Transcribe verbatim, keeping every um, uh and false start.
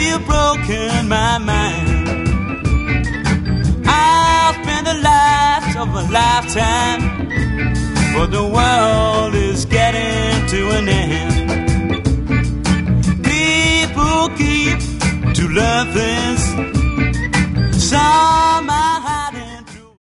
you've broken my mind. I'll spend the last of a lifetime, but the world is getting to an end. People keep to love things. Some I